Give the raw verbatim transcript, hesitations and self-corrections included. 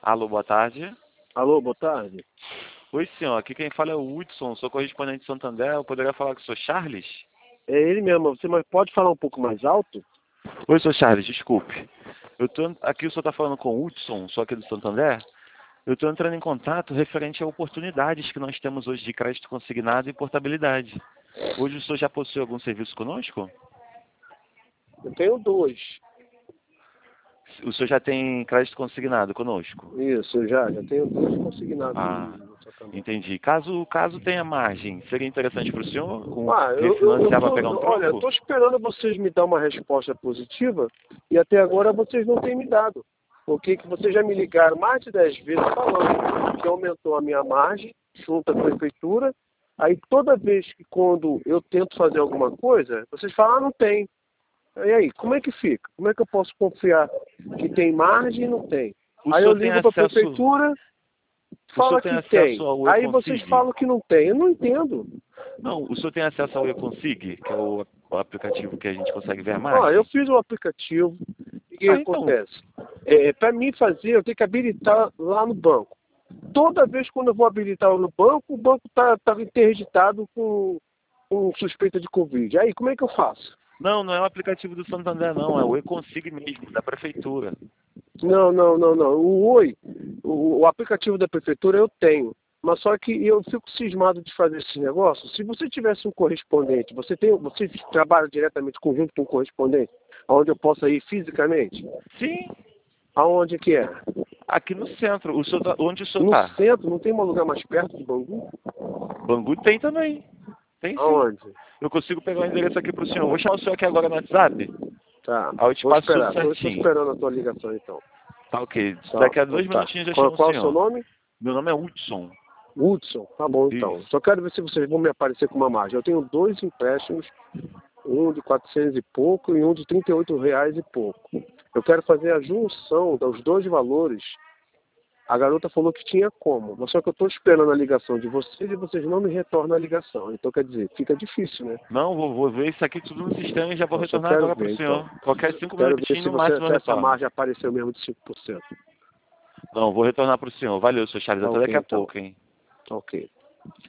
Alô, boa tarde. Alô, boa tarde. Oi, senhor. Aqui quem fala é o Hudson, sou correspondente de Santander. Eu poderia falar com o senhor Charles? É ele mesmo. Você mas pode falar um pouco mais alto? Oi, senhor Charles, desculpe. Eu tô, aqui o senhor está falando com o Hudson, sou aqui do Santander. Eu estou entrando em contato referente a oportunidades que nós temos hoje de crédito consignado e portabilidade. Hoje o senhor já possui algum serviço conosco? Eu tenho dois. O senhor já tem crédito consignado conosco? Isso, eu já. Já tenho dois consignados. Ah, no Santander. entendi. Caso, caso tenha margem, seria interessante para o senhor com Ah, eu, eu, refinanciar eu para tô, pegar um olha, eu troco? estou esperando vocês me dar uma resposta positiva e até agora vocês não têm me dado. Porque que vocês já me ligaram mais de dez vezes falando que aumentou a minha margem junto à prefeitura. Aí toda vez que quando eu tento fazer alguma coisa, vocês falam, ah, não tem. E aí, como é que fica? Como é que eu posso confiar que tem margem e não tem? O Aí eu senhor tem ligo para a acesso, prefeitura, o fala senhor tem que tem. acesso ao Aí vocês eConsig? falam que não tem. Eu não entendo. Não, o senhor tem acesso ao eConsig, que é o, o aplicativo que a gente consegue ver a Ó, eu margem? fiz o aplicativo. E o que Ah, então, acontece? É, para mim fazer, eu tenho que habilitar lá no banco. Toda vez quando eu vou habilitar no banco, o banco está tá interditado com, com suspeita de Covid. Aí, como é que eu faço? não, não é o aplicativo do Santander, não, é o eConsig mesmo, da prefeitura. Não, não, não, não. O Oi, o, o aplicativo da prefeitura eu tenho. Mas só que eu fico cismado de fazer esse negócio. Se você tivesse um correspondente, você tem, você trabalha diretamente conjunto com um correspondente, aonde eu possa ir fisicamente? Sim, Aonde que é? aqui no centro. O senhor tá, onde o senhor No está? centro, não tem um lugar mais perto de Bangu? Bangu tem também. Tem sim. Aonde? Eu consigo pegar o endereço aqui para o senhor. Vou chamar o senhor aqui agora no WhatsApp. Tá. Aí eu te Vou passo tudo esperar. Estou certinho. esperando a tua ligação então. Tá ok. Tá, Daqui a então dois tá. minutinhos eu Qual, chamo o qual é o seu senhor. nome? Meu nome é Hudson. Hudson. Tá bom então. Isso. Só quero ver se vocês vão me aparecer com uma margem. Eu tenho dois empréstimos, um de quatrocentos e pouco e um de trinta e oito reais e pouco. Eu quero fazer a junção dos dois valores. A garota falou que tinha como, mas só que eu estou esperando a ligação de vocês e vocês não me retornam a ligação. Então, quer dizer, fica difícil, né? Não, vou, vou ver isso aqui tudo no sistema e já vou Eu só retornar quero agora para ver, o senhor. então. Qualquer cinco Quero ver minutinhos se, no você, máximo eu se essa retorno. margem apareceu mesmo de cinco por cento. Não, vou retornar para o senhor. Valeu, senhor Charles. Tá Até ok, daqui a então. pouco, hein? Tá ok.